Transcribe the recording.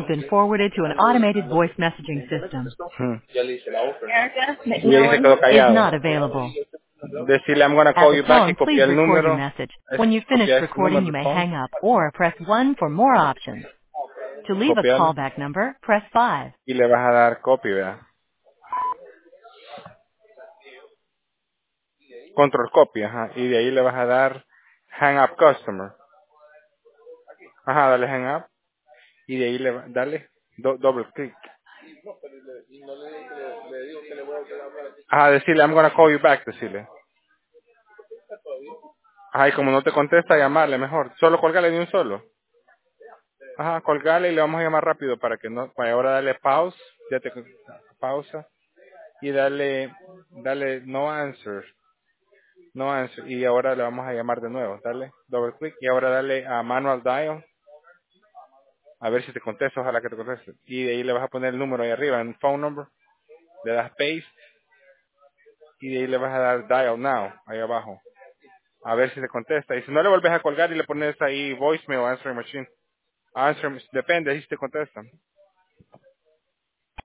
been forwarded to an automated voice messaging system. Erica, Y ahí no se one. quedó Is callado. not available. Decirle I'm gonna At call the you back y tone, please copiar el record your número. message. When you've finished Copiar ese recording, número you de may phone. hang up or press 1 for more options. To leave a Copiarlo. callback number, press 5. Y le vas a dar copy, ¿verdad? Control copy, ajá. Y de ahí le vas a dar hang up customer. Ajá, dale hang up. Y de ahí dale doble clic. Ajá, decirle I'm gonna call you back, decirle. Ajá, y como no te contesta, llamarle mejor. Solo colgale de un solo. Ajá, colgale y le vamos a llamar rápido para que no, para ahora darle pause, ya te pausa y dale no answer y ahora le vamos a llamar de nuevo, dale double click y ahora dale a manual dial a ver si te contesta, ojalá que te conteste y de ahí le vas a poner el número ahí arriba en phone number, le das paste y de ahí le vas a dar dial now ahí abajo a ver si te contesta y si no le vuelves a colgar y le pones ahí voicemail o answering machine, depende ahí si te contestan.